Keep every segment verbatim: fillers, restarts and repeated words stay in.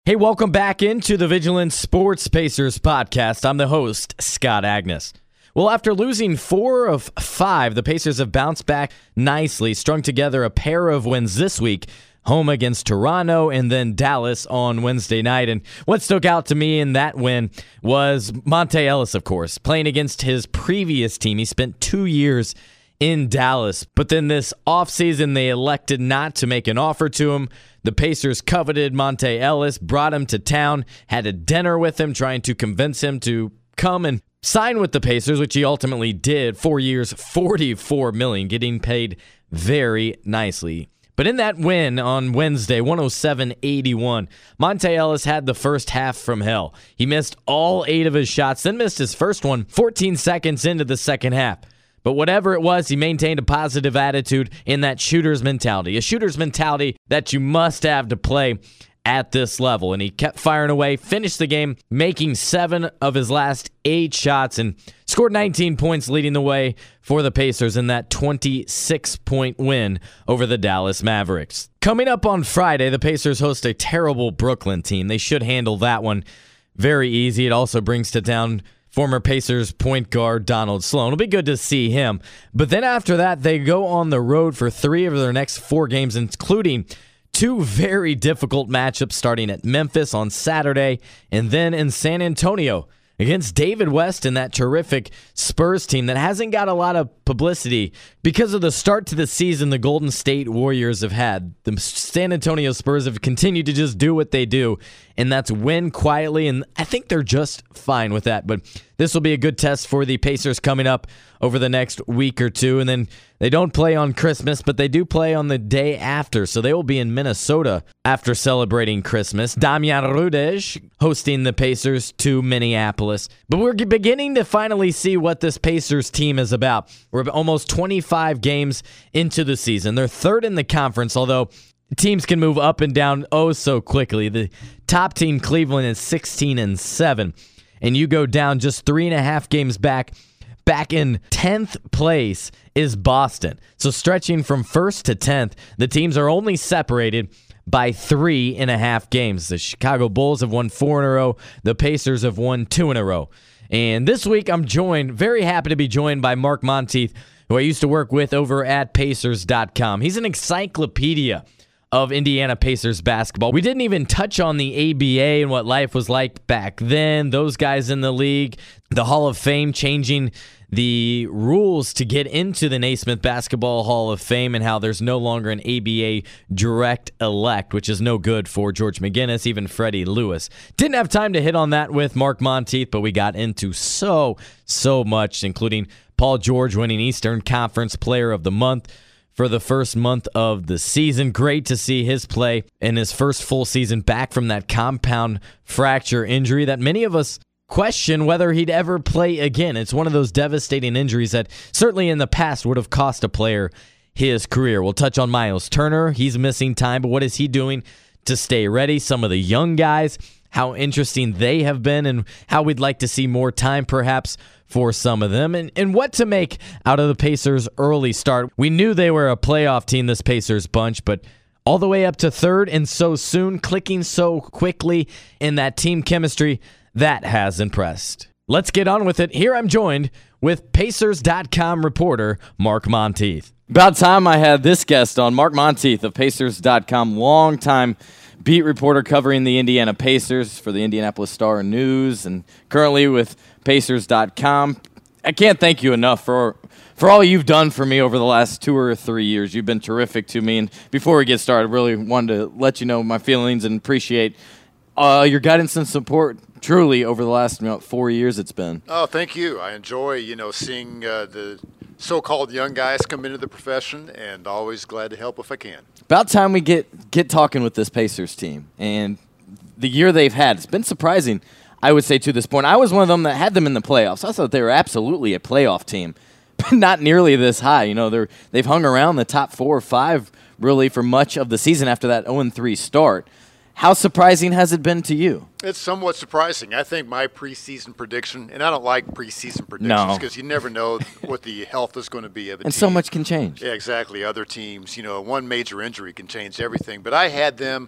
Hey, welcome back into the Vigilant Sports Pacers podcast. I'm the host, Scott Agnes. Well, after losing four of five, the Pacers have bounced back nicely, strung together a pair of wins this week, home against Toronto and then Dallas on Wednesday night. And what stuck out to me in that win was Monta Ellis, of course, playing against his previous team. He spent two years in Dallas, but then this offseason they elected not to make an offer to him. The Pacers coveted Monta Ellis, brought him to town, had a dinner with him, trying to convince him to come and sign with the Pacers, which he ultimately did. Four years, forty-four million dollars, getting paid very nicely. But in that win on Wednesday, one oh seven eighty-one, Monta Ellis had the first half from hell. He missed all eight of his shots, then missed his first one fourteen seconds into the second half. But whatever it was, he maintained a positive attitude in that shooter's mentality, a shooter's mentality that you must have to play at this level. And he kept firing away, finished the game, making seven of his last eight shots, and scored nineteen points, leading the way for the Pacers in that twenty-six point win over the Dallas Mavericks. Coming up on Friday, the Pacers host a terrible Brooklyn team. They should handle that one very easy. It also brings to town former Pacers point guard Donald Sloan. It'll be good to see him. But then after that, they go on the road for three of their next four games, including two very difficult matchups starting at Memphis on Saturday and then in San Antonio against David West and that terrific Spurs team that hasn't got a lot of publicity because of the start to the season the Golden State Warriors have had. The San Antonio Spurs have continued to just do what they do, and that's win quietly, and I think they're just fine with that. But this will be a good test for the Pacers coming up over the next week or two, and then they don't play on Christmas, but they do play on the day after, so they will be in Minnesota after celebrating Christmas. Damian Rudej hosting the Pacers to Minneapolis. But we're beginning to finally see what this Pacers team is about. We're almost twenty-five games into the season. They're third in the conference, although teams can move up and down oh so quickly. The top team, Cleveland, is sixteen and seven, and you go down just three and a half games back. Back in tenth place is Boston. So stretching from first to tenth, the teams are only separated by three and a half games. The Chicago Bulls have won four in a row. The Pacers have won two in a row. And this week I'm joined, very happy to be joined by Mark Monteith, who I used to work with over at Pacers dot com. He's an encyclopedia of Indiana Pacers basketball. We didn't even touch on the A B A and what life was like back then, those guys in the league, the Hall of Fame changing the rules to get into the Naismith Basketball Hall of Fame and how there's no longer an A B A direct elect, which is no good for George McGinnis, even Freddie Lewis. Didn't have time to hit on that with Mark Monteith, but we got into so, so much, including Paul George winning Eastern Conference Player of the Month for the first month of the season. Great to see his play in his first full season back from that compound fracture injury that many of us question whether he'd ever play again. It's one of those devastating injuries that certainly in the past would have cost a player his career. We'll touch on Miles Turner. He's missing time, but what is he doing to stay ready? Some of the young guys, how interesting they have been, and how we'd like to see more time perhaps for some of them, and, and what to make out of the Pacers' early start. We knew they were a playoff team, this Pacers bunch, but all the way up to third and so soon, clicking so quickly in that team chemistry, that has impressed. Let's get on with it. Here I'm joined with Pacers dot com reporter Mark Monteith. About time I had this guest on, Mark Monteith of Pacers dot com, longtime beat reporter covering the Indiana Pacers for the Indianapolis Star News, and currently with Pacers dot com. I can't thank you enough for for all you've done for me over the last two or three years. You've been terrific to me, and before we get started, I really wanted to let you know my feelings and appreciate uh, your guidance and support. Truly, over the last you know, four years it's been. Oh, thank you. I enjoy, you know, seeing uh, the so-called young guys come into the profession, and always glad to help if I can. About time we get, get talking with this Pacers team, and the year they've had. It's been surprising, I would say, to this point. I was one of them that had them in the playoffs. I thought they were absolutely a playoff team, but not nearly this high. You know, they're, they've hung around the top four or five, really, for much of the season after that oh and three start. How surprising has it been to you? It's somewhat surprising. I think my preseason prediction, and I don't like preseason predictions because no. you never know what the health is going to be of a and team. so much can change. Yeah, exactly. Other teams, you know, one major injury can change everything. But I had them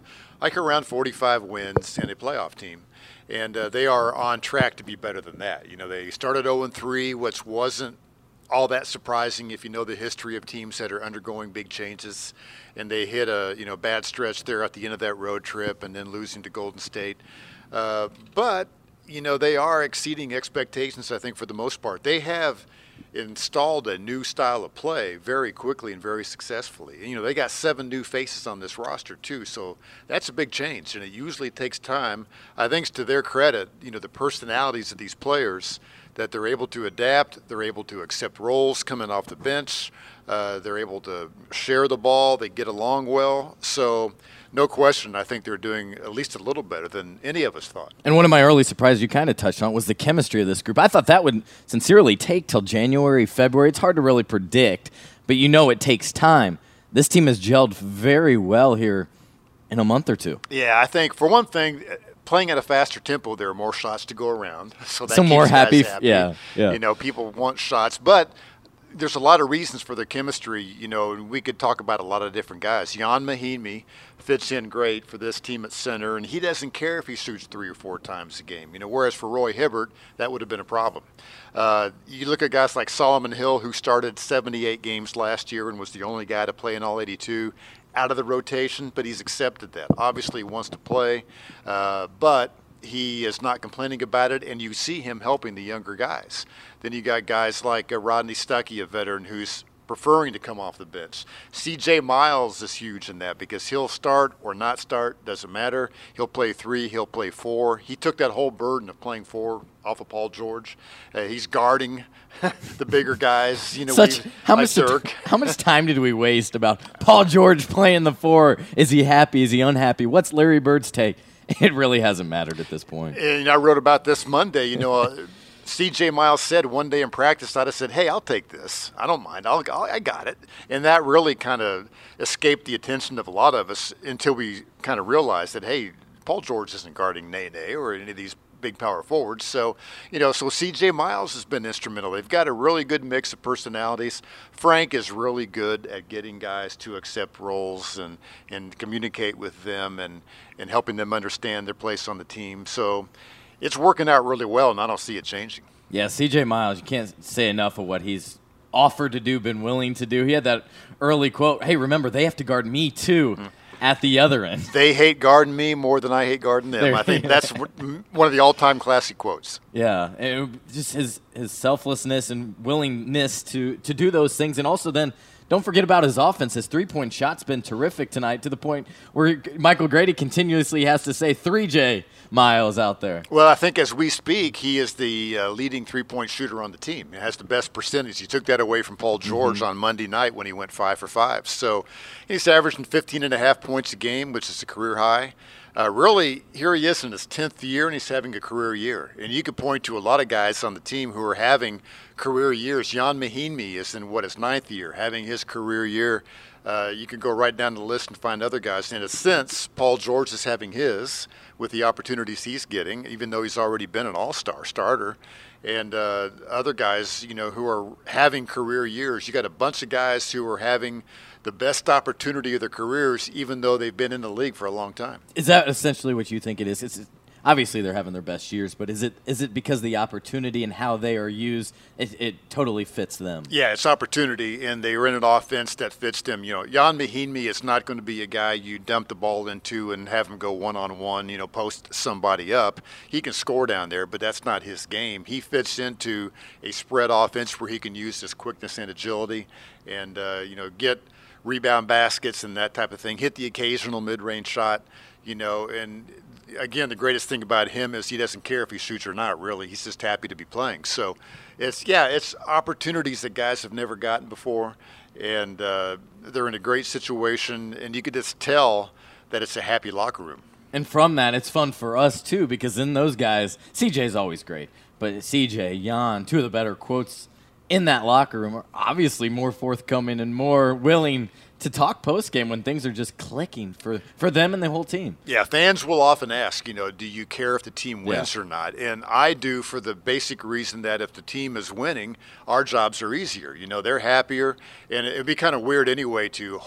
like around forty-five wins and a playoff team. And uh, they are on track to be better than that. You know, they started oh and three, which wasn't all that surprising if you know the history of teams that are undergoing big changes. And they hit a, you know, bad stretch there at the end of that road trip and then losing to Golden State. Uh, but, you know, they are exceeding expectations, I think, for the most part. They have installed a new style of play very quickly and very successfully. And, you know, they got seven new faces on this roster, too, so that's a big change, and it usually takes time. I think, to their credit, you know, the personalities of these players, that they're able to adapt, they're able to accept roles coming off the bench, uh, they're able to share the ball, they get along well. So no question, I think they're doing at least a little better than any of us thought. And one of my early surprises you kind of touched on was the chemistry of this group. I thought that would sincerely take till January, February. It's hard to really predict, but you know it takes time. This team has gelled very well here in a month or two. Yeah, I think, for one thing, playing at a faster tempo, there are more shots to go around. So that Some keeps more guys happy, happy. yeah, yeah. You know, people want shots, but there's a lot of reasons for their chemistry. You know, and we could talk about a lot of different guys. Ian Mahinmi fits in great for this team at center, and he doesn't care if he shoots three or four times a game. You know, whereas for Roy Hibbert, that would have been a problem. Uh, you look at guys like Solomon Hill, who started seventy-eight games last year and was the only guy to play in all eighty-two. Out of the rotation, but he's accepted that. Obviously, he wants to play, uh, but he is not complaining about it, and you see him helping the younger guys. Then you got guys like uh, Rodney Stuckey, a veteran, who's preferring to come off the bench. C J Miles is huge in that because he'll start or not start, doesn't matter. He'll play three, he'll play four. He took that whole burden of playing four off of Paul George. Uh, he's guarding the bigger guys. You know, Such we, how like much Dirk. how much time did we waste about Paul George playing the four? Is he happy? Is he unhappy? What's Larry Bird's take? It really hasn't mattered at this point. And I wrote about this Monday. You know, uh, C J Miles said one day in practice, I'd have said, hey, I'll take this. I don't mind. I'll, I'll, I got it. And that really kind of escaped the attention of a lot of us until we kind of realized that, hey, Paul George isn't guarding Nene or any of these big power forwards. So, you know, so C J Miles has been instrumental. They've got a really good mix of personalities. Frank is really good at getting guys to accept roles and, and communicate with them and, and helping them understand their place on the team. So it's working out really well, and I don't see it changing. Yeah, C J Miles, you can't say enough of what he's offered to do, been willing to do. He had that early quote, hey, remember, they have to guard me too. Mm-hmm. At the other end. They hate guarding me more than I hate guarding them. There, I think that's one of the all-time classic quotes. Yeah, and just his, his selflessness and willingness to, to do those things. And also then, don't forget about his offense. His three-point shot's been terrific tonight to the point where Michael Grady continuously has to say three J Miles out there. Well, I think as we speak, he is the uh, leading three-point shooter on the team. He has the best percentage. He took that away from Paul George mm-hmm. on Monday night when he went five for five. So he's averaging fifteen and a half points a game, which is a career high. Uh, really, here he is in his tenth year, and he's having a career year. And you could point to a lot of guys on the team who are having career years. Ian Mahinmi is in, what, his ninth year, having his career year. Uh, you can go right down the list and find other guys. In a sense, Paul George is having his with the opportunities he's getting, even though he's already been an all-star starter. And uh, other guys, you know, who are having career years. You got a bunch of guys who are having the best opportunity of their careers, even though they've been in the league for a long time. Is that essentially what you think it is? It's, obviously, they're having their best years, but is it is it because the opportunity and how they are used, it, it totally fits them? Yeah, it's opportunity, and they are in an offense that fits them. You know, Ian Mahinmi is not going to be a guy you dump the ball into and have him go one-on-one, you know, post somebody up. He can score down there, but that's not his game. He fits into a spread offense where he can use his quickness and agility and, uh, you know, get – rebound baskets and that type of thing, hit the occasional mid-range shot, you know, and again, the greatest thing about him is he doesn't care if he shoots or not, really. He's just happy to be playing. So it's, yeah, it's opportunities that guys have never gotten before, and uh, they're in a great situation, and you could just tell that it's a happy locker room. And from that, it's fun for us, too, because in those guys, C J's always great, but C J, Jan, two of the better quotes in that locker room are obviously more forthcoming and more willing to talk post-game when things are just clicking for, for them and the whole team. Yeah, fans will often ask, you know, do you care if the team wins yeah. or not? And I do, for the basic reason that if the team is winning, our jobs are easier. You know, they're happier, and it would be kind of weird anyway to hope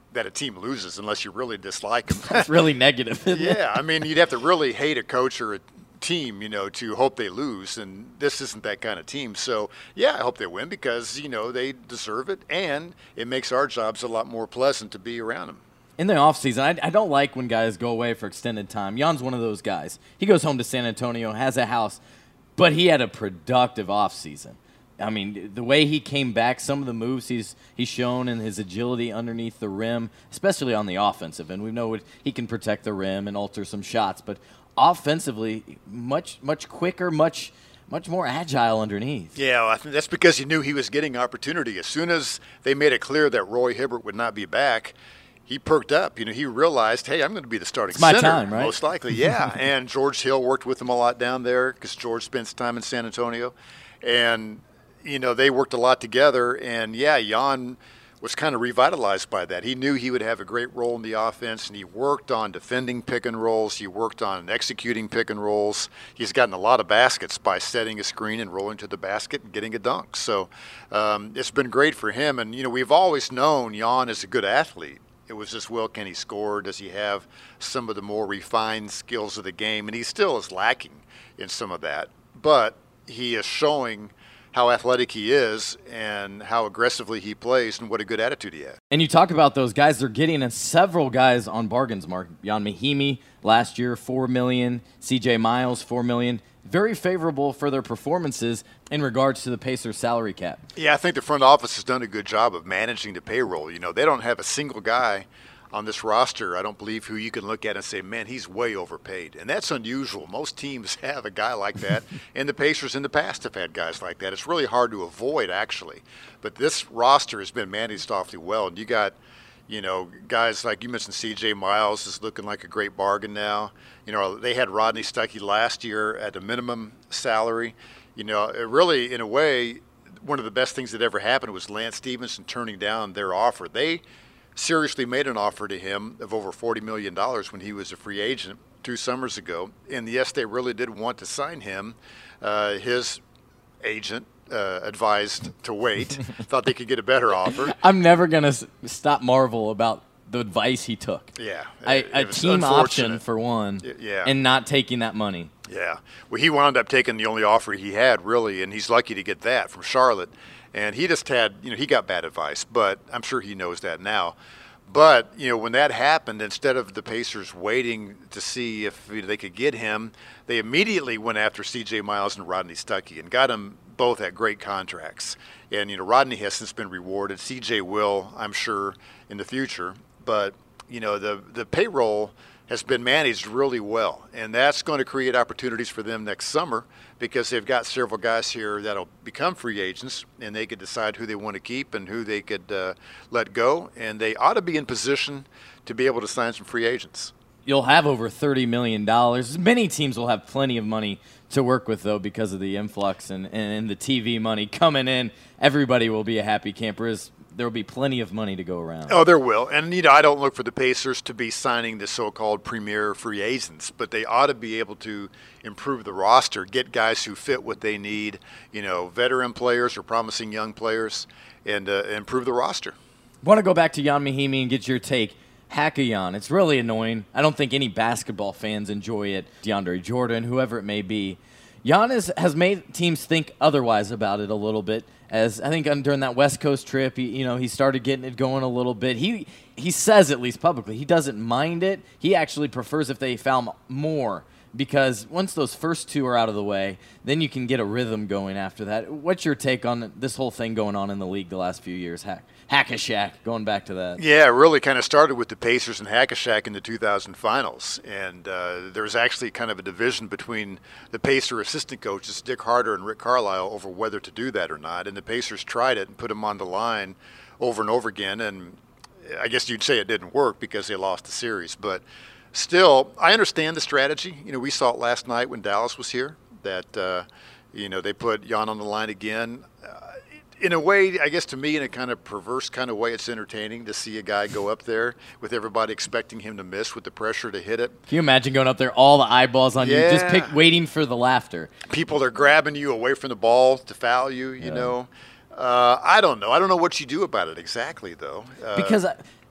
that a team loses unless you really dislike them. It's really negative. Isn't it? Yeah, I mean, you'd have to really hate a coach or a team, you know, to hope they lose, and this isn't that kind of team. So, yeah, I hope they win because, you know, they deserve it, and it makes our jobs a lot more pleasant to be around them. In the offseason, I, I don't like when guys go away for extended time. Jan's one of those guys. He goes home to San Antonio, has a house, but he had a productive offseason. I mean, the way he came back, some of the moves he's he's shown and his agility underneath the rim, especially on the offensive. And we know what, he can protect the rim and alter some shots. But offensively, much much quicker, much much more agile underneath. Yeah, well, I think that's because he knew he was getting opportunity. As soon as they made it clear that Roy Hibbert would not be back, he perked up. You know, he realized, hey, I'm going to be the starting it's my center, time, right? most likely. Yeah, and George Hill worked with him a lot down there because George spends time in San Antonio. And you know, they worked a lot together, and, yeah, Jan was kind of revitalized by that. He knew he would have a great role in the offense, and he worked on defending pick and rolls. He worked on executing pick and rolls. He's gotten a lot of baskets by setting a screen and rolling to the basket and getting a dunk. So um, it's been great for him. And, you know, we've always known Jan is a good athlete. It was just, well, can he score? Does he have some of the more refined skills of the game? And he still is lacking in some of that. But he is showing how athletic he is and how aggressively he plays and what a good attitude he has. And you talk about those guys, they're getting in several guys on bargains, Mark. Ian Mahinmi last year, four million dollars. C J Miles, four million dollars. Very favorable for their performances in regards to the Pacers salary cap. Yeah, I think the front office has done a good job of managing the payroll. You know, they don't have a single guy on this roster, I don't believe, who you can look at and say, man, he's way overpaid. And that's unusual. Most teams have a guy like that, and the Pacers in the past have had guys like that. It's really hard to avoid, actually. But this roster has been managed awfully well. And you got, you know, guys like you mentioned, C J Miles is looking like a great bargain now. You know, they had Rodney Stuckey last year at a minimum salary. You know, it really, in a way, one of the best things that ever happened was Lance Stevenson turning down their offer. They seriously made an offer to him of over forty million dollars when he was a free agent two summers ago. And yes, they really did want to sign him. Uh, his agent uh, advised to wait, thought they could get a better offer. I'm never going to s- stop marvel about the advice he took. Yeah. I, a team option for one, yeah. and not taking that money. Yeah. Well, he wound up taking the only offer he had, really, and he's lucky to get that from Charlotte. And he just had, you know, he got bad advice, but I'm sure he knows that now. But, you know, when that happened, instead of the Pacers waiting to see if they could get him, they immediately went after C J Miles and Rodney Stuckey and got them both at great contracts. And, you know, Rodney has since been rewarded. C J will, I'm sure, in the future. But, you know, the, the payroll has been managed really well, and that's going to create opportunities for them next summer because they've got several guys here that'll become free agents, and they could decide who they want to keep and who they could uh, let go, and they ought to be in position to be able to sign some free agents. You'll have over thirty million dollars. Many teams will have plenty of money to work with, though, because of the influx and, and the T V money coming in. Everybody will be a happy camper. There will be plenty of money to go around. Oh, there will. And, you know, I don't look for the Pacers to be signing the so-called premier free agents, but they ought to be able to improve the roster, get guys who fit what they need, you know, veteran players or promising young players, and uh, improve the roster. I want to go back to Ian Mahinmi and get your take. Hack-a-Jan. It's really annoying. I don't think any basketball fans enjoy it. DeAndre Jordan, whoever it may be. Jan is, has made teams think otherwise about it a little bit. As I think during that West Coast trip, he, you know, he started getting it going a little bit. He he says, at least publicly, he doesn't mind it. He actually prefers if they foul more because once those first two are out of the way, then you can get a rhythm going after that. What's your take on this whole thing going on in the league the last few years? Hack, Hack-a-Shaq, going back to that. Yeah, it really kind of started with the Pacers and Hack-a-Shaq in the two thousand finals. And uh, there was actually kind of a division between the Pacer assistant coaches, Dick Harder and Rick Carlisle, over whether to do that or not. And the Pacers tried it and put him on the line over and over again. And I guess you'd say it didn't work because they lost the series. But still, I understand the strategy. You know, we saw it last night when Dallas was here, that, uh, you know, they put Jan on the line again. Uh, in a way, I guess to me, in a kind of perverse kind of way, it's entertaining to see a guy go up there with everybody expecting him to miss with the pressure to hit it. Can you imagine going up there, all the eyeballs on yeah. you, just pick, waiting for the laughter? People are grabbing you away from the ball to foul you, you yeah. know. Uh, I don't know. I don't know what you do about it exactly, though. Uh, because I,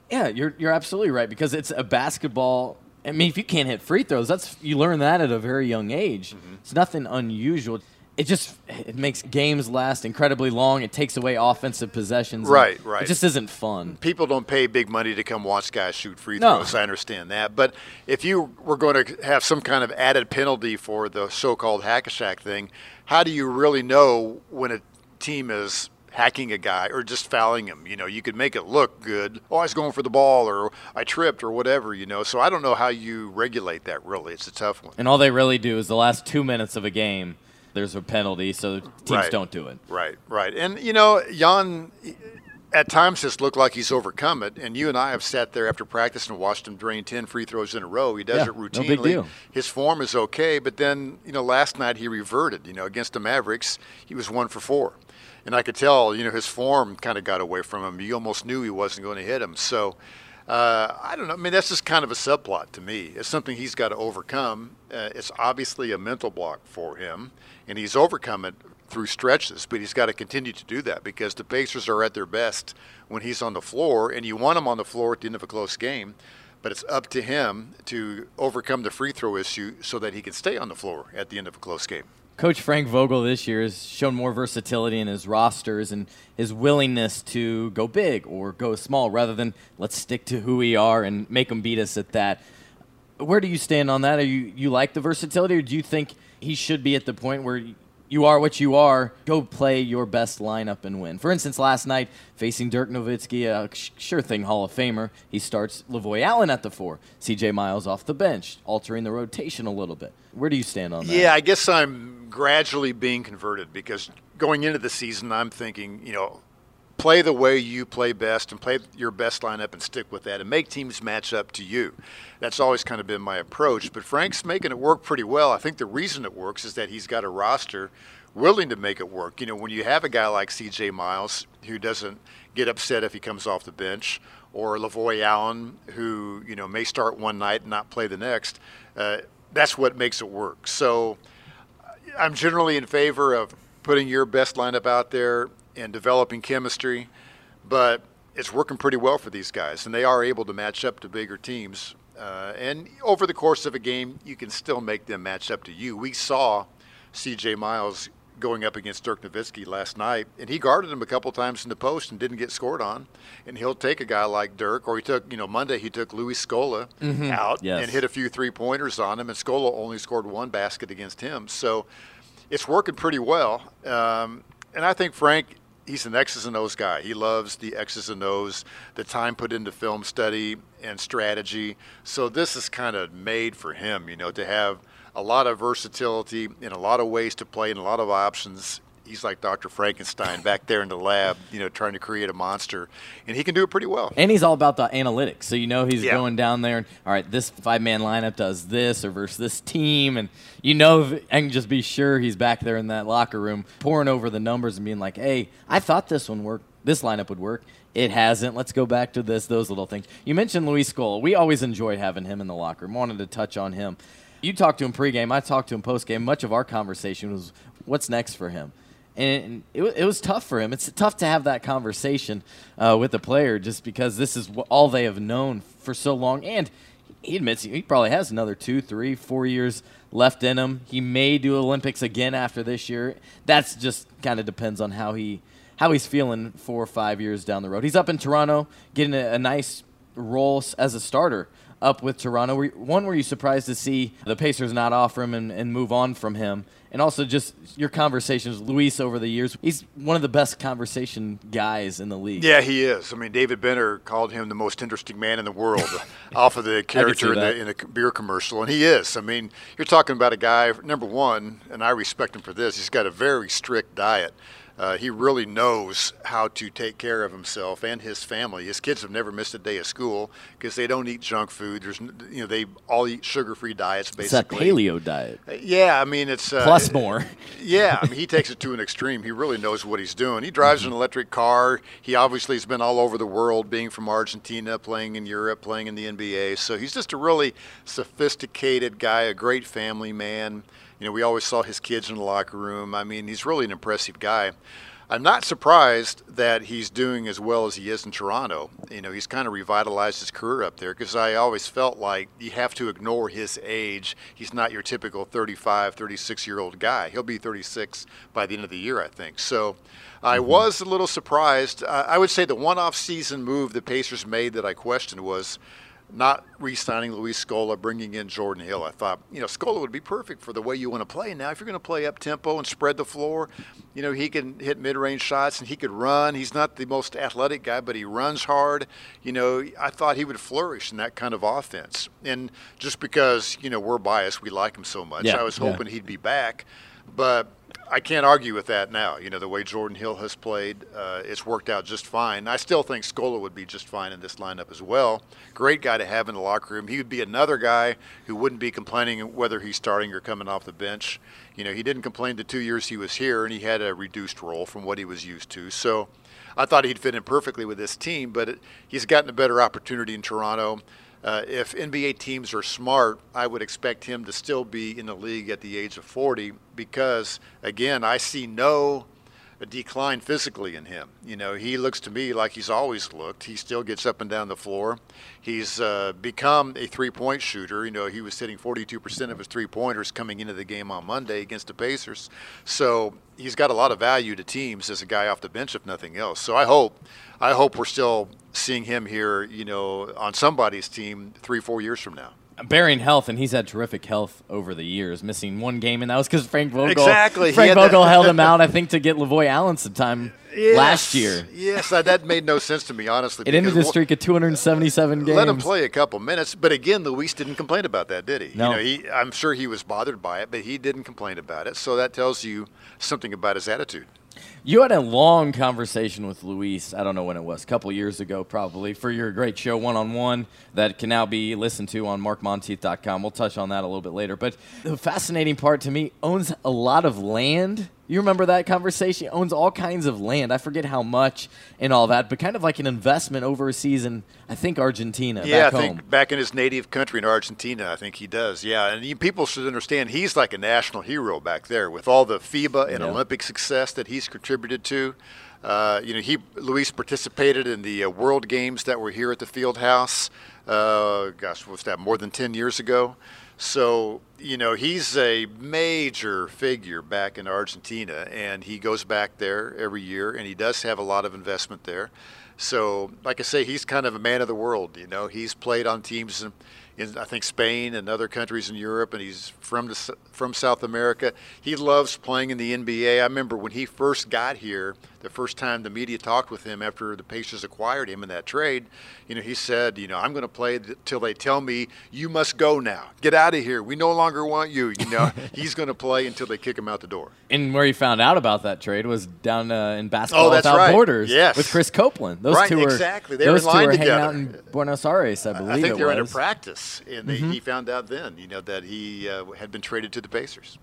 Yeah, you're you're absolutely right because it's a basketball. I mean, if you can't hit free throws, that's you learn that at a very young age. Mm-hmm. It's nothing unusual. It just it makes games last incredibly long. It takes away offensive possessions. Right, right. It just isn't fun. People don't pay big money to come watch guys shoot free No. throws. I understand that. But if you were going to have some kind of added penalty for the so-called hack-a-shack thing, how do you really know when a team is hacking a guy or just fouling him? You know, you could make it look good. Oh, I was going for the ball, or I tripped, or whatever, you know. So I don't know how you regulate that, really. It's a tough one. And all they really do is the last two minutes of a game, there's a penalty, so teams Right. don't do it. Right, right. And, you know, Jan at times has looked like he's overcome it, and you and I have sat there after practice and watched him drain ten free throws in a row. He does Yeah, it no routinely. big deal. His form is okay, but then, you know, last night he reverted. You know, against the Mavericks, he was one for four. And I could tell, you know, his form kind of got away from him. You almost knew he wasn't going to hit him. So, uh, I don't know. I mean, that's just kind of a subplot to me. It's something he's got to overcome. Uh, it's obviously a mental block for him, and he's overcome it through stretches, but he's got to continue to do that because the Pacers are at their best when he's on the floor, and you want him on the floor at the end of a close game, but it's up to him to overcome the free throw issue so that he can stay on the floor at the end of a close game. Coach Frank Vogel this year has shown more versatility in his rosters and his willingness to go big or go small rather than let's stick to who we are and make them beat us at that. Where do you stand on that? Are you, you like the versatility, or do you think he should be at the point where you are what you are, go play your best lineup and win? For instance, last night, facing Dirk Nowitzki, a sure thing Hall of Famer, he starts Lavoy Allen at the four, C J Miles off the bench, altering the rotation a little bit. Where do you stand on that? Yeah, I guess I'm gradually being converted because going into the season, I'm thinking, you know, play the way you play best and play your best lineup and stick with that and make teams match up to you. That's always kind of been my approach. But Frank's making it work pretty well. I think the reason it works is that he's got a roster willing to make it work. You know, when you have a guy like C J Miles who doesn't get upset if he comes off the bench, or Lavoy Allen who, you know, may start one night and not play the next, uh, that's what makes it work. So I'm generally in favor of putting your best lineup out there and developing chemistry, but it's working pretty well for these guys, and they are able to match up to bigger teams. Uh, and over the course of a game, you can still make them match up to you. We saw C J Miles going up against Dirk Nowitzki last night, and he guarded him a couple times in the post and didn't get scored on. And he'll take a guy like Dirk, or he took, you know, Monday he took Luis Scola Mm-hmm. out Yes. and hit a few three-pointers on him, and Scola only scored one basket against him. So it's working pretty well. Um, and I think Frank, he's an X's and O's guy. He loves the X's and O's, the time put into film study and strategy. So this is kind of made for him, you know, to have a lot of versatility and a lot of ways to play and a lot of options. He's like Doctor Frankenstein back there in the lab, you know, trying to create a monster. And he can do it pretty well. And he's all about the analytics. So you know he's Yeah. going down there and, all right, this five-man lineup does this or versus this team. And you know, I can just be sure he's back there in that locker room pouring over the numbers and being like, hey, I thought this one worked. This lineup would work. It hasn't. Let's go back to this, those little things. You mentioned Luis Scola. We always enjoyed having him in the locker room. Wanted to touch on him. You talked to him pregame. I talked to him postgame. Much of our conversation was what's next for him. And it, it was tough for him. It's tough to have that conversation uh, with the player just because this is wh- all they have known for so long. And he admits he probably has another two, three, four years left in him. He may do Olympics again after this year. That's just kind of depends on how he how he's feeling four or five years down the road. He's up in Toronto getting a, a nice role as a starter up with Toronto. Were, one, were you surprised to see the Pacers not offer him and, and move on from him? And also just your conversations with Luis over the years. He's one of the best conversation guys in the league. Yeah, he is. I mean, David Benner called him the most interesting man in the world off of the character in, the, in a beer commercial, and he is. I mean, you're talking about a guy, number one, and I respect him for this, he's got a very strict diet. Uh, he really knows how to take care of himself and his family. His kids have never missed a day of school because they don't eat junk food. There's, you know, they all eat sugar-free diets, basically. It's that paleo diet. Uh, Yeah, I mean, it's uh, Plus more. Yeah, I mean, he takes it to an extreme. He really knows what he's doing. He drives mm-hmm. an electric car. He obviously has been all over the world, being from Argentina, playing in Europe, playing in the N B A. So he's just a really sophisticated guy, a great family man. You know, we always saw his kids in the locker room. I mean, he's really an impressive guy. I'm not surprised that he's doing as well as he is in Toronto. You know, he's kind of revitalized his career up there because I always felt like you have to ignore his age. He's not your typical thirty-five, thirty-six-year-old guy. He'll be thirty-six by the end of the year, I think. So I mm-hmm. was a little surprised. Uh, I would say the one off-season move the Pacers made that I questioned was not re-signing Luis Scola, bringing in Jordan Hill. I thought, you know, Scola would be perfect for the way you want to play. Now, if you're going to play up-tempo and spread the floor, you know, he can hit mid-range shots and he could run. He's not the most athletic guy, but he runs hard. You know, I thought he would flourish in that kind of offense. And just because, you know, we're biased, we like him so much, yeah, I was hoping yeah. he'd be back. But I can't argue with that now. You know, the way Jordan Hill has played, uh, it's worked out just fine. I still think Scola would be just fine in this lineup as well. Great guy to have in the locker room. He would be another guy who wouldn't be complaining whether he's starting or coming off the bench. You know, he didn't complain the two years he was here, and he had a reduced role from what he was used to. So I thought he'd fit in perfectly with this team, but it, he's gotten a better opportunity in Toronto. Uh, if N B A teams are smart, I would expect him to still be in the league at the age of forty because, again, I see no decline physically in him. You know, he looks to me like he's always looked. He still gets up and down the floor. He's uh, become a three-point shooter. You know, he was hitting forty-two percent of his three-pointers coming into the game on Monday against the Pacers. So he's got a lot of value to teams as a guy off the bench, if nothing else. So I hope, I hope we're still seeing him here, you know, on somebody's team three, four years from now. Bearing health, and he's had terrific health over the years, missing one game, and that was because Frank Vogel. Exactly. Frank Vogel held him out, I think, to get Lavoy Allen some time yes. last year. Yes, that, that made no sense to me, honestly. It ended the streak of two hundred seventy-seven games. Let him play a couple minutes, but again, Luis didn't complain about that, did he? No. You know, he, I'm sure he was bothered by it, but he didn't complain about it, so that tells you something about his attitude. You had a long conversation with Luis, I don't know when it was, a couple years ago probably, for your great show, One-on-One, that can now be listened to on mark monteith dot com. We'll touch on that a little bit later. But the fascinating part to me, owns a lot of land. You remember that conversation? He owns all kinds of land. I forget how much and all that, but kind of like an investment over a season, I think Argentina, yeah, back I think home. back in his native country in Argentina, I think he does. Yeah, and you, people should understand he's like a national hero back there with all the FIBA and yeah. Olympic success that he's contributed to. Uh, you know, he Luis participated in the uh, World Games that were here at the Field House. Uh, gosh, was that more than ten years ago? So, you know, he's a major figure back in Argentina, and he goes back there every year, and he does have a lot of investment there. So, like I say, he's kind of a man of the world. You know, he's played on teams in, in I think, Spain and other countries in Europe, and he's from the, from South America. He loves playing in the N B A. I remember when he first got here, the first time the media talked with him after the Pacers acquired him in that trade, you know, he said, you know, I'm going to play till they tell me you must go now. Get out of here. We no longer want you. You know, he's going to play until they kick him out the door. And where he found out about that trade was down uh, in Basketball oh, that's Without right. Borders yes. with Chris Copeland. Those right, two were exactly. They those were in two line were together. hanging out in Buenos Aires, I believe. I think it they were was. under practice, and they, mm-hmm. he found out then, you know, that he uh, had been traded to the Pacers.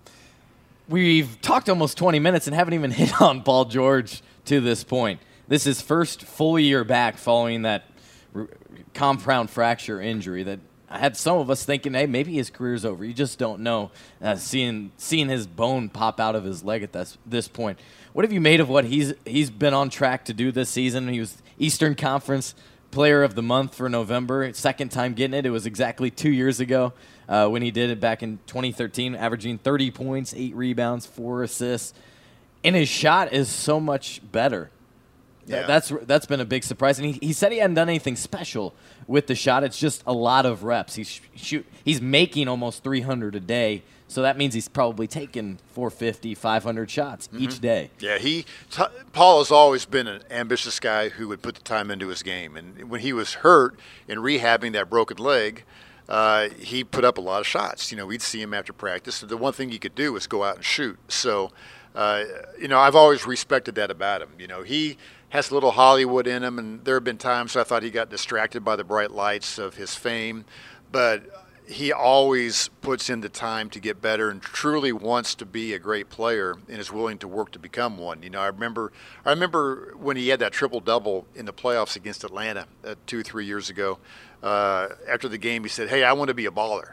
We've talked almost twenty minutes and haven't even hit on Paul George to this point. This is first full year back following that r- compound fracture injury that had some of us thinking, hey, maybe his career's over. You just don't know. Uh, seeing seeing his bone pop out of his leg at this this point. What have you made of what he's he's been on track to do this season? He was Eastern Conference Player of the Month for November. Second time getting it. It was exactly two years ago uh, when he did it back in twenty thirteen, averaging thirty points, eight rebounds, four assists. And his shot is so much better. Yeah. That's that's been a big surprise. And he, he said he hadn't done anything special with the shot. It's just a lot of reps. He's shoot he's making almost three hundred a day. So that means he's probably taking four fifty, five hundred shots mm-hmm. each day. Yeah, he t- Paul has always been an ambitious guy who would put the time into his game. And when he was hurt in rehabbing that broken leg, uh, he put up a lot of shots. You know, we'd see him after practice. The one thing he could do was go out and shoot. So, uh, you know, I've always respected that about him. You know, he has a little Hollywood in him, and there have been times I thought he got distracted by the bright lights of his fame. But he always puts in the time to get better and truly wants to be a great player and is willing to work to become one. You know, I remember I remember when he had that triple-double in the playoffs against Atlanta uh, two, three years ago. Uh, after the game, he said, hey, I want to be a baller.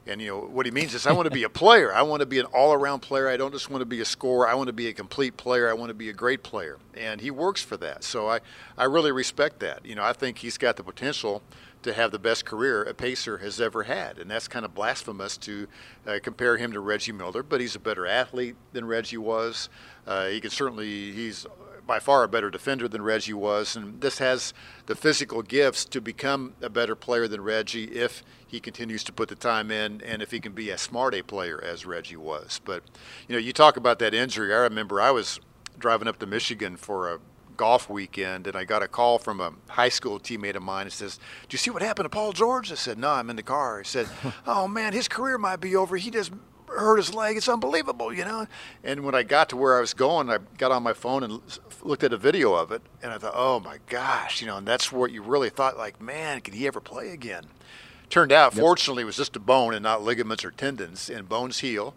And, you know, what he means is I want to be a player. I want to be an all-around player. I don't just want to be a scorer. I want to be a complete player. I want to be a great player. And he works for that. So I, I really respect that. You know, I think he's got the potential to have the best career a Pacer has ever had. And that's kind of blasphemous to uh, compare him to Reggie Miller. But he's a better athlete than Reggie was. Uh, he can certainly – he's – by far a better defender than Reggie was, and this has the physical gifts to become a better player than Reggie if he continues to put the time in and if he can be as smart a player as Reggie was. But, you know, you talk about that injury. I remember I was driving up to Michigan for a golf weekend, and I got a call from a high school teammate of mine. It says, "Do you see what happened to Paul George?" I said, "No, I'm in the car." He said, "Oh, man, his career might be over. He just hurt his leg. It's unbelievable, you know." And when I got to where I was going, I got on my phone and looked at a video of it, and I thought, oh my gosh, you know, and that's what you really thought, like, man, could he ever play again? Turned out, yep. Fortunately, it was just a bone and not ligaments or tendons, and bones heal,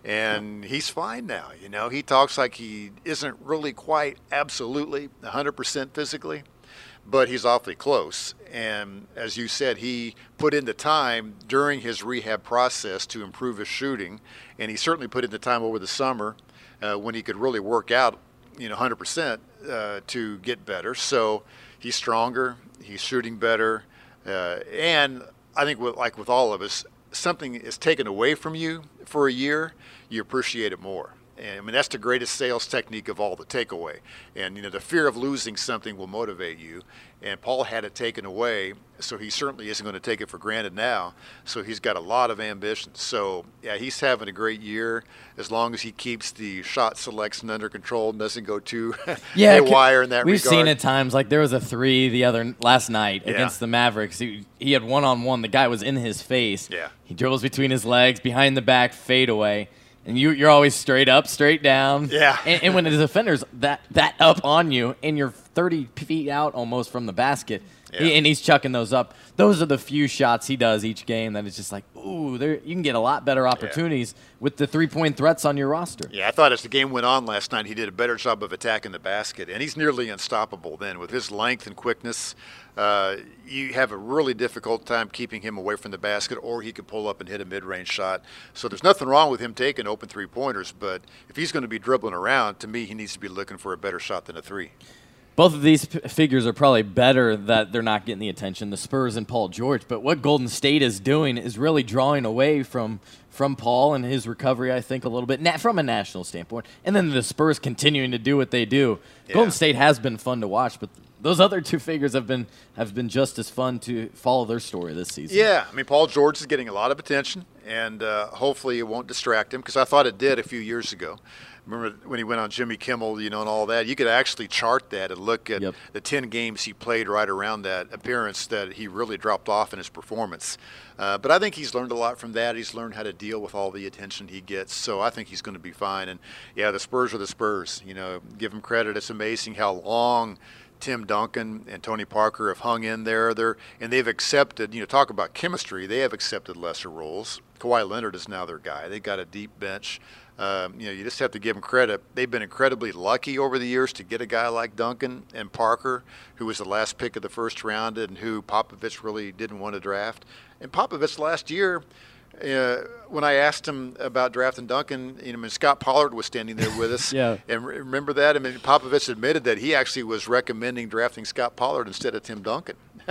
and yep. he's fine now. You know, he talks like he isn't really quite absolutely one hundred percent physically, but he's awfully close. And as you said, he put in the time during his rehab process to improve his shooting, and he certainly put in the time over the summer uh, when he could really work out, you know, one hundred percent uh, to get better. So he's stronger, he's shooting better, uh, and I think with, like with all of us, something is taken away from you for a year, you appreciate it more. And I mean, that's the greatest sales technique of all, the takeaway. And, you know, the fear of losing something will motivate you. And Paul had it taken away, so he certainly isn't going to take it for granted now. So he's got a lot of ambition. So, yeah, he's having a great year as long as he keeps the shot selection under control and doesn't go too yeah, haywire in that we've regard. We've seen at times, like there was a three the other last night yeah. against the Mavericks. He, he had one-on-one. The guy was in his face. Yeah. He dribbles between his legs, behind the back, fade away. And you, you're always straight up, straight down. Yeah. And, and when the defender's that, that up on you and you're thirty feet out almost from the basket, yeah. he, and he's chucking those up, those are the few shots he does each game that it's just like, ooh, there, you can get a lot better opportunities yeah. with the three-point threats on your roster. Yeah, I thought as the game went on last night, he did a better job of attacking the basket. And he's nearly unstoppable then. With his length and quickness, uh, you have a really difficult time keeping him away from the basket, or he could pull up and hit a mid-range shot. So there's nothing wrong with him taking open three-pointers, but if he's going to be dribbling around, to me, he needs to be looking for a better shot than a three. Both of these p- figures are probably better that they're not getting the attention, the Spurs and Paul George. But what Golden State is doing is really drawing away from from Paul and his recovery, I think, a little bit na- from a national standpoint. And then the Spurs continuing to do what they do. Yeah. Golden State has been fun to watch, but those other two figures have been have been just as fun to follow their story this season. Yeah, I mean, Paul George is getting a lot of attention, and uh, hopefully it won't distract him, because I thought it did a few years ago. Remember when he went on Jimmy Kimmel, you know, and all that? You could actually chart that and look at yep. the ten games he played right around that appearance that he really dropped off in his performance. Uh, but I think he's learned a lot from that. He's learned how to deal with all the attention he gets. So I think he's going to be fine. And, yeah, the Spurs are the Spurs. You know, give him credit. It's amazing how long Tim Duncan and Tony Parker have hung in there. They're, and they've accepted, you know, talk about chemistry, they have accepted lesser roles. Kawhi Leonard is now their guy. They got a deep bench. Um, you know, you just have to give them credit. They've been incredibly lucky over the years to get a guy like Duncan and Parker, who was the last pick of the first round and who Popovich really didn't want to draft. And Popovich last year, uh, when I asked him about drafting Duncan, you know, I mean, Scott Pollard was standing there with us. yeah. And re- remember that? I mean, Popovich admitted that he actually was recommending drafting Scott Pollard instead of Tim Duncan.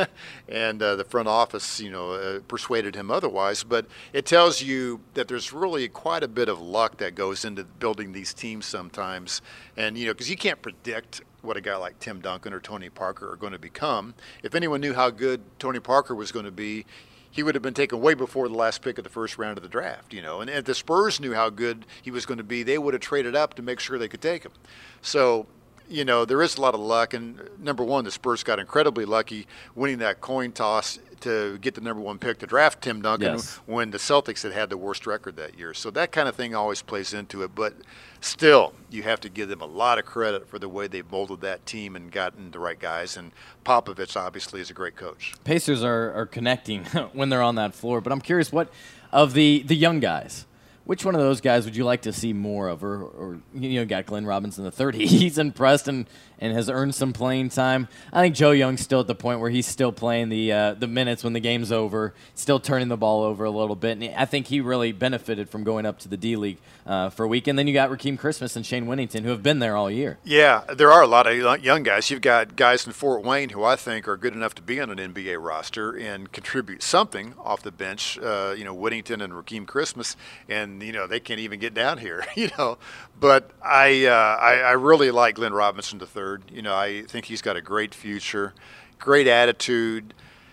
and uh, the front office, you know, uh, persuaded him otherwise. But it tells you that there's really quite a bit of luck that goes into building these teams sometimes. And, you know, because you can't predict what a guy like Tim Duncan or Tony Parker are going to become. If anyone knew how good Tony Parker was going to be, he would have been taken way before the last pick of the first round of the draft, you know. And if the Spurs knew how good he was going to be, they would have traded up to make sure they could take him. So, you know, there is a lot of luck. And number one, the Spurs got incredibly lucky winning that coin toss to get the number one pick to draft Tim Duncan yes. when the Celtics had had the worst record that year. So that kind of thing always plays into it. But still, you have to give them a lot of credit for the way they molded that team and gotten the right guys. And Popovich obviously is a great coach. Pacers are, are connecting when they're on that floor. But I'm curious, what of the, the young guys, Which one of those guys would you like to see more of? Or, or you know, got Glenn Robinson the third. He's impressed and, and has earned some playing time. I think Joe Young's still at the point where he's still playing the uh, the minutes when the game's over, still turning the ball over a little bit. And I think he really benefited from going up to the D-League uh, for a week. And then you got Rakeem Christmas and Shane Winnington, who have been there all year. Yeah, there are a lot of young guys. You've got guys in Fort Wayne who I think are good enough to be on an N B A roster and contribute something off the bench. Uh, you know, Whittington and Rakeem Christmas, and you know they can't even get down here. You know, but I uh, I, I really like Glenn Robinson the third. You know, I think he's got a great future, great attitude.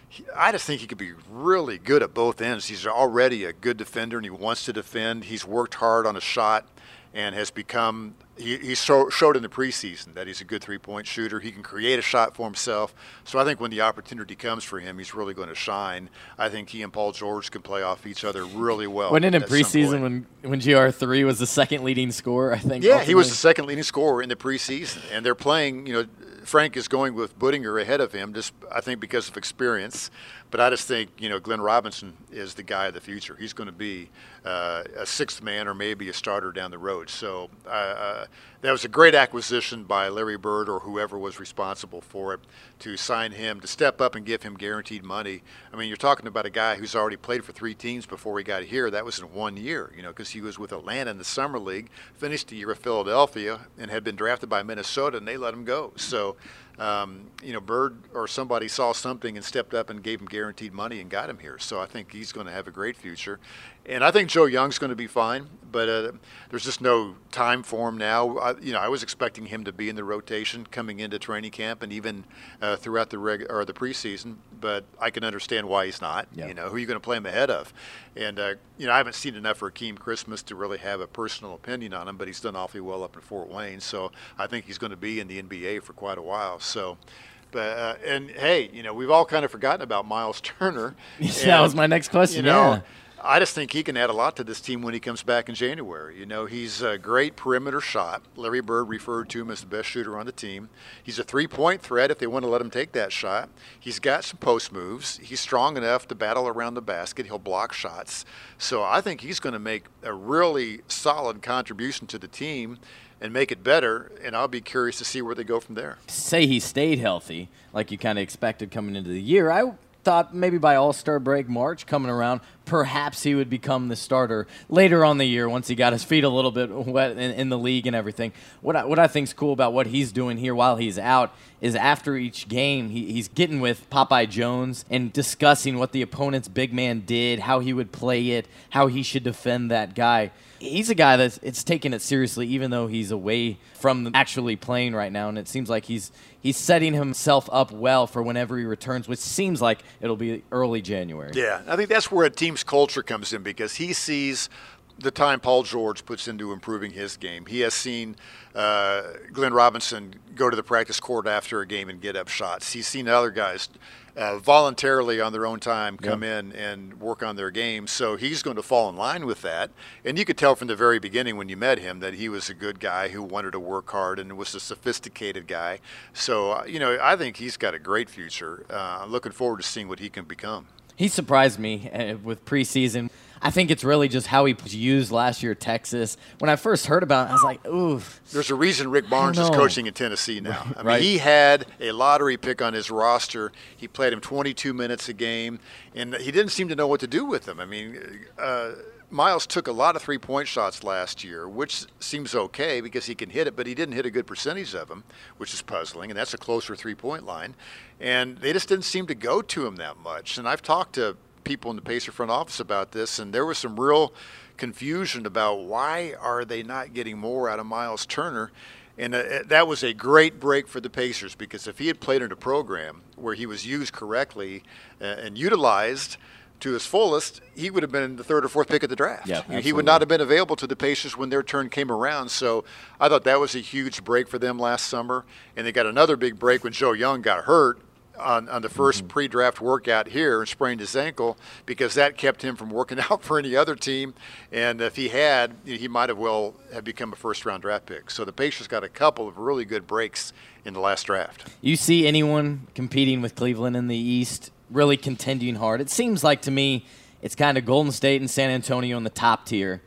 I just think he could be really good at both ends. He's already a good defender, and he wants to defend. He's worked hard on a shot and has become he, he so, showed in the preseason that he's a good three-point shooter. He can create a shot for himself. So I think when the opportunity comes for him, he's really going to shine. I think he and Paul George can play off each other really well. Wasn't it in preseason when, when G R three was the second leading scorer, I think? Yeah, ultimately? He was the second leading scorer in the preseason. And they're playing, you know, Frank is going with Budinger ahead of him, just I think because of experience. But I just think, you know, Glenn Robinson is the guy of the future. He's going to be uh, a sixth man or maybe a starter down the road. So uh, uh, that was a great acquisition by Larry Bird or whoever was responsible for it to sign him, to step up and give him guaranteed money. I mean, you're talking about a guy who's already played for three teams before he got here. That was in one year, you know, because he was with Atlanta in the Summer League, finished the year with Philadelphia, and had been drafted by Minnesota, and they let him go. So, um, you know, Bird or somebody saw something and stepped up and gave him guaranteed money and got him here. So I think he's going to have a great future. And I think Joe Young's going to be fine, but uh, there's just no time for him now. I, you know, I was expecting him to be in the rotation coming into training camp and even uh, throughout the reg- or the preseason, but I can understand why he's not. Yeah. You know, who are you going to play him ahead of? And, uh, you know, I haven't seen enough for Rakeem Christmas to really have a personal opinion on him, but he's done awfully well up in Fort Wayne, so I think he's going to be in the N B A for quite a while. So, but, uh, and, hey, you know, we've all kind of forgotten about Miles Turner. Yeah, that was my next question, you know, yeah. I just think he can add a lot to this team when he comes back in January. You know, he's a great perimeter shot. Larry Bird referred to him as the best shooter on the team. He's a three-point threat if they want to let him take that shot. He's got some post moves. He's strong enough to battle around the basket. He'll block shots. So I think he's going to make a really solid contribution to the team and make it better, and I'll be curious to see where they go from there. Say he stayed healthy, like you kind of expected coming into the year. I thought maybe by All-Star break, March coming around, perhaps he would become the starter later on the year once he got his feet a little bit wet in, in the league and everything. What I, what I think is cool about what he's doing here while he's out is after each game, he, he's getting with Popeye Jones and discussing what the opponent's big man did, how he would play it, how he should defend that guy. He's a guy that's it's taking it seriously, even though he's away from actually playing right now, and it seems like he's he's setting himself up well for whenever he returns, which seems like it'll be early January. Yeah, I think that's where a team's culture comes in, because he sees the time Paul George puts into improving his game. He has seen uh, Glenn Robinson go to the practice court after a game and get up shots. He's seen other guys uh, voluntarily on their own time come yep. in and work on their game. So he's going to fall in line with that. And you could tell from the very beginning when you met him that he was a good guy who wanted to work hard and was a sophisticated guy. So, uh, you know, I think he's got a great future. Uh, I'm looking forward to seeing what he can become. He surprised me uh, with preseason. I think it's really just how he was used last year at Texas. When I first heard about it, I was like, ooh. There's a reason Rick Barnes is coaching in Tennessee now. I mean, right. He had a lottery pick on his roster. He played him twenty-two minutes a game, and he didn't seem to know what to do with him. I mean, uh, Miles took a lot of three-point shots last year, which seems okay because he can hit it, but he didn't hit a good percentage of them, which is puzzling, and that's a closer three-point line. And they just didn't seem to go to him that much. And I've talked to people in the Pacer front office about this, and there was some real confusion about why are they not getting more out of Miles Turner. And uh, that was a great break for the Pacers, because if he had played in a program where he was used correctly uh, and utilized to his fullest, he would have been the third or fourth pick of the draft. Yeah, he would not have been available to the Pacers when their turn came around. So I thought that was a huge break for them last summer. And they got another big break when Joe Young got hurt on, on the first mm-hmm. pre-draft workout here and sprained his ankle, because that kept him from working out for any other team. And if he had, he might have well have become a first-round draft pick. So the Pacers got a couple of really good breaks in the last draft. You see anyone competing with Cleveland in the East really contending hard? It seems like to me it's kind of Golden State and San Antonio in the top tier.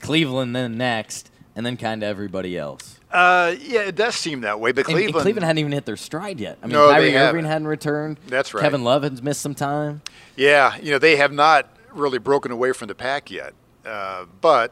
Cleveland then next, and then kind of everybody else. Uh, yeah, it does seem that way. But And- Cleveland, and Cleveland hadn't even hit their stride yet. I mean, No, they Kyrie haven't. Irving hadn't returned. That's right. Kevin Love has missed some time. yeah, you know, they have not really broken away from the pack yet. Uh, but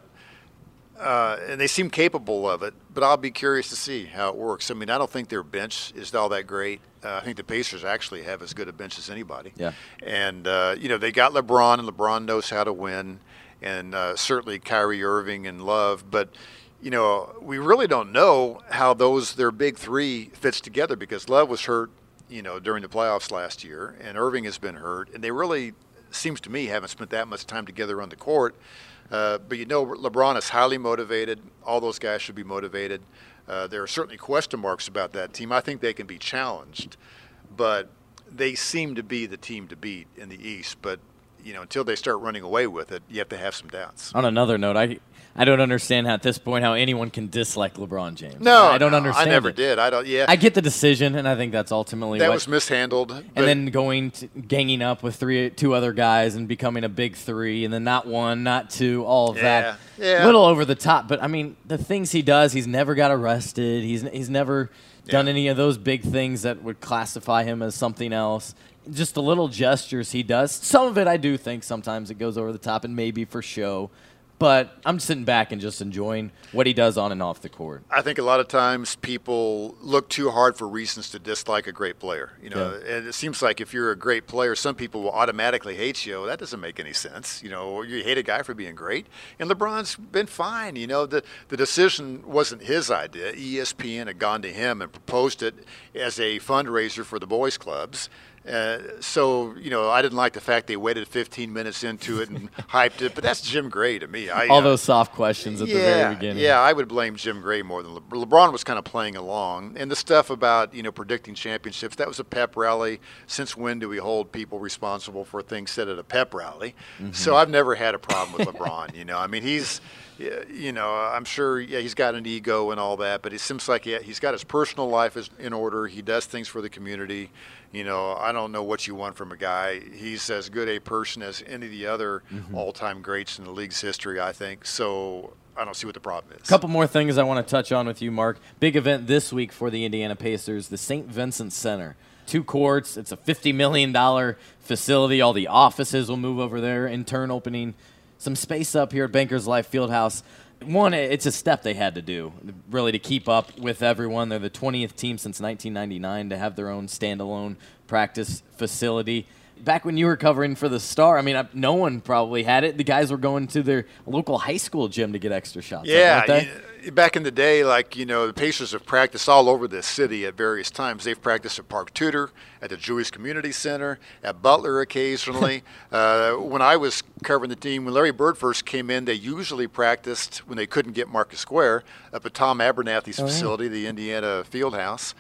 uh, and they seem capable of it. But I'll be curious to see how it works. I mean, I don't think their bench is all that great. Uh, I think the Pacers actually have as good a bench as anybody. Yeah. And uh, you know, they got LeBron, and LeBron knows how to win, and uh, certainly Kyrie Irving and Love. But you know, we really don't know how those their big three fits together because Love was hurt, you know, during the playoffs last year, and Irving has been hurt, and they really, seems to me, haven't spent that much time together on the court. Uh, but you know, LeBron is highly motivated. All those guys should be motivated. Uh, there are certainly question marks about that team. I think they can be challenged, but they seem to be the team to beat in the East. But you know, until they start running away with it, you have to have some doubts. On another note, I I don't understand how, at this point how anyone can dislike LeBron James. No, I don't no, understand. I never it. did. I don't. Yeah, I get the decision, and I think that's ultimately that what, was mishandled. and but- then going to, ganging up with three, two other guys, and becoming a big three, and then not one, not two, all of that. Yeah, yeah. Little over the top, but I mean, the things he does, he's never got arrested. He's he's never done Yeah. any of those big things that would classify him as something else. Just the little gestures he does. Some of it, I do think sometimes it goes over the top, and maybe for show. But I'm sitting back and just enjoying what he does on and off the court. I think a lot of times people look too hard for reasons to dislike a great player. You know, Yeah. and it seems like if you're a great player, some people will automatically hate you. That doesn't make any sense. You know, you hate a guy for being great. And LeBron's been fine. You know, the the decision wasn't his idea. E S P N had gone to him and proposed it as a fundraiser for the boys' clubs. Uh, so, you know, I didn't like the fact they waited fifteen minutes into it and hyped it, but that's Jim Gray to me. I, All uh, those soft questions at yeah, the very beginning. Yeah, I would blame Jim Gray more than Le- LeBron was kind of playing along. And the stuff about, you know, predicting championships, that was a pep rally. Since when do we hold people responsible for things said at a pep rally? Mm-hmm. So I've never had a problem with LeBron, you know. I mean, he's, you know, I'm sure, yeah, he's got an ego and all that, but it seems like yeah, he's got his personal life is in order. He does things for the community. You know, I don't know what you want from a guy. He's as good a person as any of the other Mm-hmm. all-time greats in the league's history, I think. So I don't see what the problem is. A couple more things I want to touch on with you, Mark. Big event this week for the Indiana Pacers, the Saint Vincent Center. Two courts. It's a fifty million dollars facility. All the offices will move over there. In turn, opening some space up here at Bankers Life Fieldhouse. One, it's a step they had to do, really, to keep up with everyone. They're the twentieth team since nineteen ninety-nine to have their own standalone practice facility. Back when you were covering for the Star, I mean, I- no one probably had it. The guys were going to their local high school gym to get extra shots. Yeah, weren't they? you- back in the day, like, you know, the Pacers have practiced all over this city at various times. They've practiced at Park Tudor, at the Jewish Community Center, at Butler occasionally. uh, when I was covering the team, when Larry Bird first came in, they usually practiced, when they couldn't get Marcus Square, up at Tom Abernathy's Oh, yeah. facility, the Indiana Fieldhouse.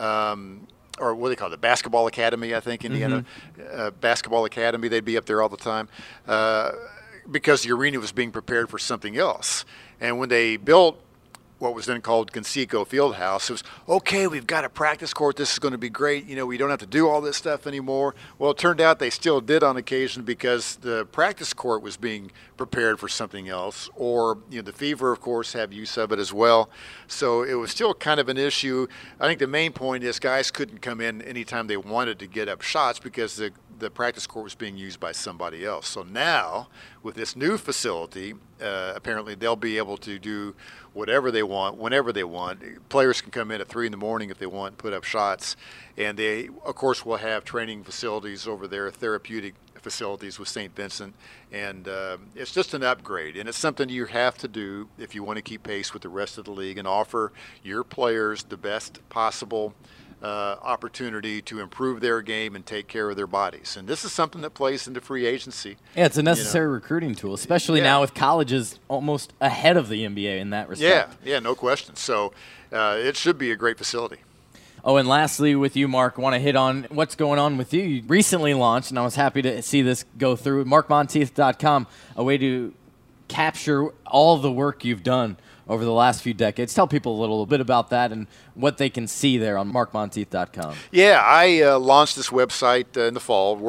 Um, or what do they call it, the Basketball Academy, I think, Indiana Mm-hmm. uh, Basketball Academy. They'd be up there all the time uh, because the arena was being prepared for something else. And when they built what was then called Conseco Fieldhouse, it was, okay, we've got a practice court. This is going to be great. You know, we don't have to do all this stuff anymore. Well, it turned out they still did on occasion because the practice court was being prepared for something else. Or, you know, the Fever, of course, have use of it as well. So it was still kind of an issue. I think the main point is guys couldn't come in anytime they wanted to get up shots because the the practice court was being used by somebody else. So now, with this new facility, uh, apparently they'll be able to do whatever they want, whenever they want. Players can come in at three in the morning if they want, put up shots. And they, of course, will have training facilities over there, therapeutic facilities with Saint Vincent. And uh, it's just an upgrade. And it's something you have to do if you want to keep pace with the rest of the league and offer your players the best possible Uh, opportunity to improve their game and take care of their bodies. And this is something that plays into free agency. Yeah, it's a necessary recruiting tool, especially Yeah. now with colleges almost ahead of the N B A in that Yeah, respect. yeah, no question. So uh, it should be a great facility. Oh, and lastly with you, Mark, I want to hit on what's going on with you. You recently launched, and I was happy to see this go through, mark monteith dot com, a way to capture all the work you've done over the last few decades. Tell people a little bit about that and what they can see there on mark monteith dot com. Yeah, I uh, launched this website uh, in the fall, worked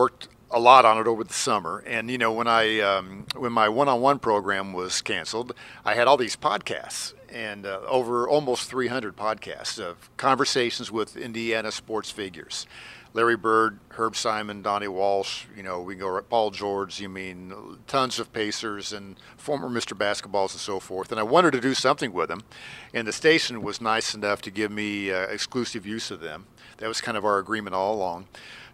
a lot on it over the summer. And, you know, when I um, when my one-on-one program was canceled, I had all these podcasts and uh, over almost three hundred podcasts of conversations with Indiana sports figures. Larry Bird, Herb Simon, Donnie Walsh, you know, we go Paul George, you mean tons of Pacers and former Mister Basketballs and so forth. And I wanted to do something with them, and the station was nice enough to give me uh, exclusive use of them. That was kind of our agreement all along.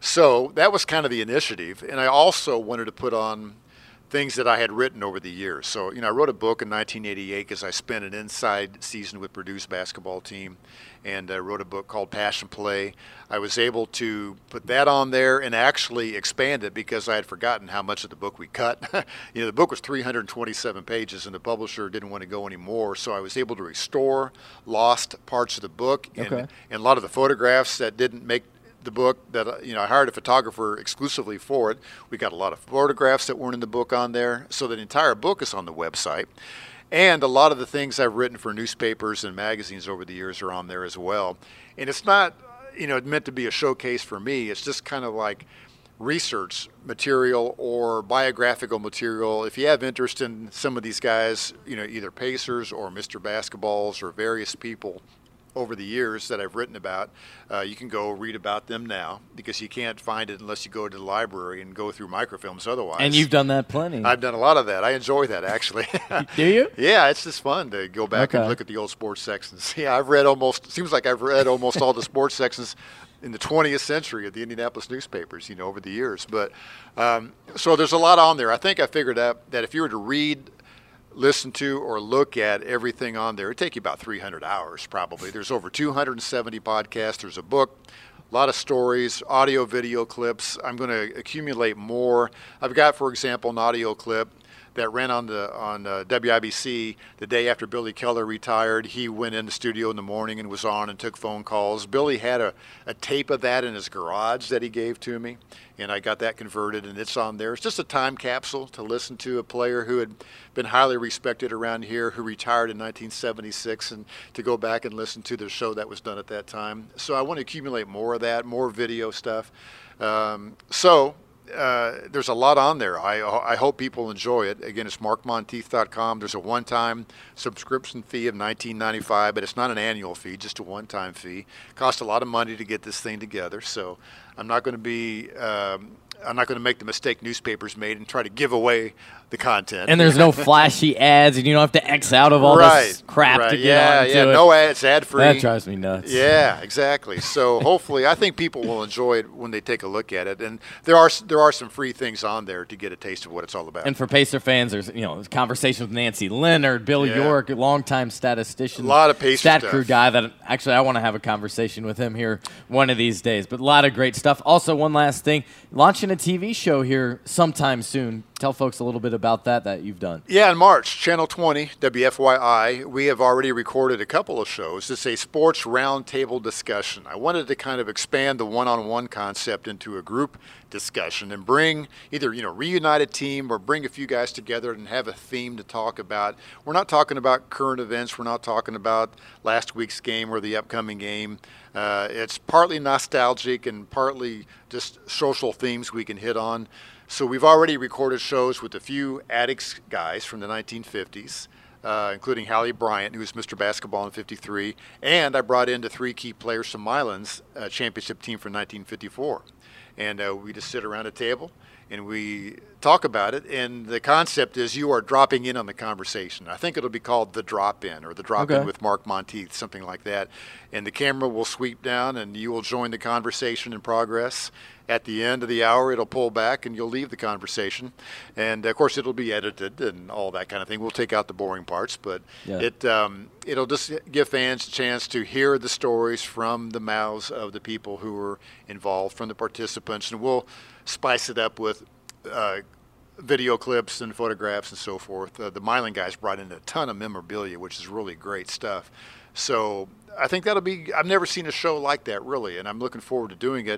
So that was kind of the initiative. And I also wanted to put on things that I had written over the years. So, you know, I wrote a book in nineteen eighty-eight because I spent an inside season with Purdue's basketball team, and I wrote a book called Passion Play. I was able to put that on there and actually expand it because I had forgotten how much of the book we cut. You know, the book was three hundred twenty-seven pages, and the publisher didn't want to go anymore, so I was able to restore lost parts of the book, and, Okay. and a lot of the photographs that didn't make the book that, uh, you know, I hired a photographer exclusively for it. We got a lot of photographs that weren't in the book on there. So the entire book is on the website. And a lot of the things I've written for newspapers and magazines over the years are on there as well. And it's not, you know, meant to be a showcase for me. It's just kind of like research material or biographical material. If you have interest in some of these guys, you know, either Pacers or Mister Basketballs or various people over the years that I've written about, uh, you can go read about them now because you can't find it unless you go to the library and go through microfilms otherwise. And you've done that plenty. I've done a lot of that. I enjoy that, actually. Do you? Yeah, it's just fun to go back Okay. and look at the old sports sections. Yeah, I've read almost, seems like I've read almost all the sports sections in the twentieth century of the Indianapolis newspapers, you know, over the years. But um, so there's a lot on there. I think I figured out that if you were to read, listen to, or look at everything on there, it'd take you about three hundred hours probably. There's over two hundred seventy podcasts. There's a book, a lot of stories, audio, video clips. I'm going to accumulate more. I've got, for example, an audio clip that ran on the on uh, W I B C the day after Billy Keller retired. He went in the studio in the morning and was on and took phone calls. Billy had a, a tape of that in his garage that he gave to me, and I got that converted, and it's on there. It's just a time capsule to listen to a player who had been highly respected around here, who retired in nineteen seventy-six, and to go back and listen to the show that was done at that time. So I want to accumulate more of that, more video stuff. Um, so Uh, there's a lot on there. I I hope people enjoy it. Again, it's mark monteith dot com. There's a one-time subscription fee of nineteen ninety-five, but it's not an annual fee, just a one-time fee. Cost a lot of money to get this thing together, so I'm not going to be um, I'm not going to make the mistake newspapers made and try to give away the content. And there's no flashy ads, and you don't have to X out of all right, this crap right. to get yeah, onto yeah, it. no ads, ad-free. That drives me nuts. Yeah, exactly. So hopefully, I think people will enjoy it when they take a look at it. And there are there are some free things on there to get a taste of what it's all about. And for Pacer fans, there's you know conversation with Nancy Leonard, Bill Yeah. York, a longtime statistician, A lot of Pacer stat stuff. crew guy. That actually I want to have a conversation with him here one of these days. But a lot of great stuff. Also, one last thing, launching a T V show here sometime soon. Tell folks a little bit about that that you've done. Yeah, in March, Channel twenty, W F Y I, we have already recorded a couple of shows. It's a sports roundtable discussion. I wanted to kind of expand the one-on-one concept into a group discussion and bring either, you know, reunite a team or bring a few guys together and have a theme to talk about. We're not talking about current events. We're not talking about last week's game or the upcoming game. Uh, it's partly nostalgic and partly just social themes we can hit on. So we've already recorded shows with a few Addicts guys from the nineteen fifties, uh, including Hallie Bryant, who was Mister Basketball in fifty-three, and I brought in the three key players from Milan's uh, championship team from nineteen fifty-four. And uh, we just sit around a table and we talk about it. And the concept is you are dropping in on the conversation. I think it'll be called The Drop-In or The Drop-In Okay. with Mark Monteith, something like that. And the camera will sweep down and you will join the conversation in progress. At the end of the hour, it'll pull back and you'll leave the conversation. And, of course, it'll be edited and all that kind of thing. We'll take out the boring parts, but Yeah. it, um, it'll just give fans a chance to hear the stories from the mouths of the people who were involved, from the participants. And we'll spice it up with uh, video clips and photographs and so forth. Uh, the Milan guys brought in a ton of memorabilia, which is really great stuff. So I think that'll be – I've never seen a show like that, really, and I'm looking forward to doing it. Of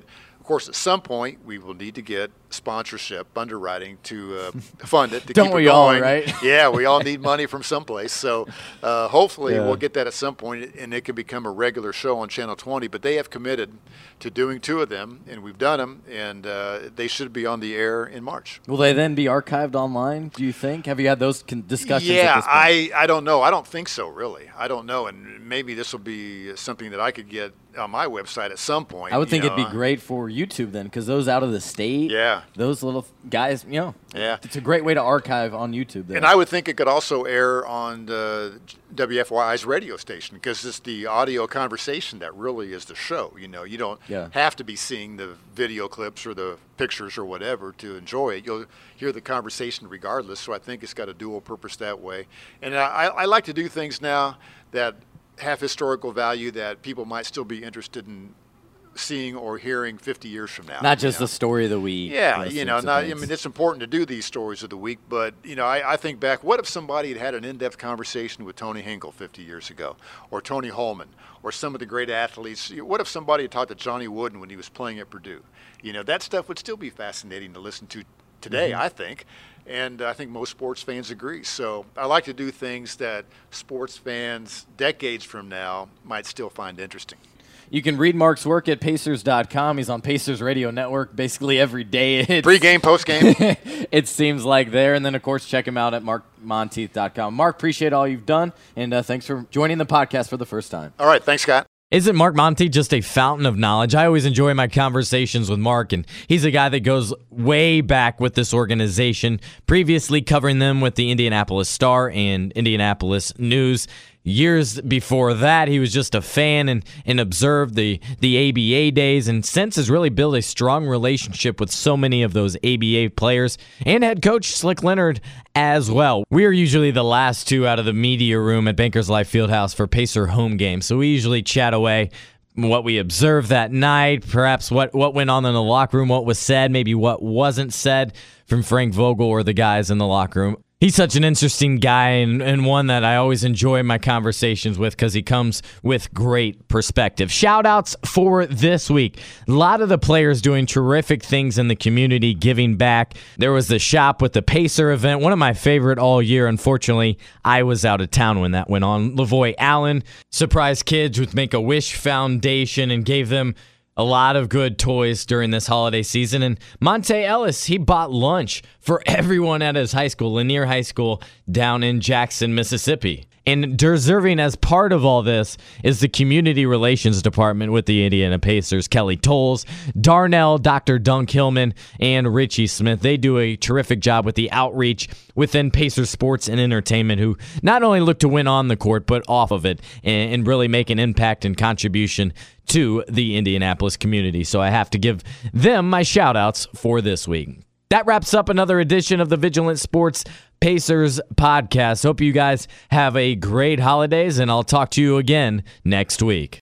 course, at some point, we will need to get sponsorship, underwriting to uh, fund it. To Don't keep we it all, going. right? Yeah, we all need money from someplace. So uh, hopefully Yeah. we'll get that at some point, and it can become a regular show on Channel twenty. But they have committed to doing two of them, and we've done them, and uh, they should be on the air in March. Will they then be archived online, do you think? Have you had those con- discussions Yeah, at this point? I, I don't know. I don't think so, really. I don't know, and maybe this will be something that I could get on my website at some point. I would think you it'd know. be great for YouTube then, because those out of the state, Yeah. those little guys, you know, Yeah. it's a great way to archive on YouTube then. And I would think it could also air on the W F Y I's radio station, because it's the audio conversation that really is the show. You know, you don't Yeah. have to be seeing the video clips or the pictures or whatever to enjoy it. You'll hear the conversation regardless. So I think it's got a dual purpose that way. And I, I like to do things now that have historical value that people might still be interested in seeing or hearing fifty years from now. Not just you know? the story of the week. Yeah, those you know, sorts of not, I things. mean, it's important to do these stories of the week, but, you know, I, I think back, what if somebody had had an in-depth conversation with Tony Hinkle fifty years ago, or Tony Holman, or some of the great athletes? What if somebody had talked to Johnny Wooden when he was playing at Purdue? You know, that stuff would still be fascinating to listen to today, Mm-hmm. I think, and I think most sports fans agree. So I like to do things that sports fans decades from now might still find interesting. You can read Mark's work at Pacers dot com. He's on Pacers Radio Network basically every day. It's, Pre-game, post-game. it seems like there. And then, of course, check him out at mark monteith dot com. Mark, appreciate all you've done, and uh, thanks for joining the podcast for the first time. All right, thanks, Scott. Isn't Mark Monteith just a fountain of knowledge? I always enjoy my conversations with Mark, and he's a guy that goes way back with this organization, previously covering them with the Indianapolis Star and Indianapolis News. Years before that, he was just a fan and, and observed the, the A B A days, and since has really built a strong relationship with so many of those A B A players and head coach Slick Leonard as well. We are usually the last two out of the media room at Bankers Life Fieldhouse for Pacer home games, so we usually chat away what we observed that night, perhaps what, what went on in the locker room, what was said, maybe what wasn't said from Frank Vogel or the guys in the locker room. He's such an interesting guy and, and one that I always enjoy my conversations with because he comes with great perspective. Shout-outs for this week. A lot of the players doing terrific things in the community, giving back. There was the Shop with the Pacer event, one of my favorite all year. Unfortunately, I was out of town when that went on. Lavoy Allen surprised kids with Make-A-Wish Foundation and gave them a lot of good toys during this holiday season. And Monte Ellis, he bought lunch for everyone at his high school, Lanier High School, down in Jackson, Mississippi. And deserving as part of all this is the Community Relations Department with the Indiana Pacers. Kelly Tolles, Darnell, Doctor Dunk Hillman, and Richie Smith. They do a terrific job with the outreach within Pacers Sports and Entertainment, who not only look to win on the court, but off of it, and, and really make an impact and contribution to the Indianapolis community. So I have to give them my shout-outs for this week. That wraps up another edition of the Vigilant Sports Pacers podcast. Hope you guys have a great holidays, and I'll talk to you again next week.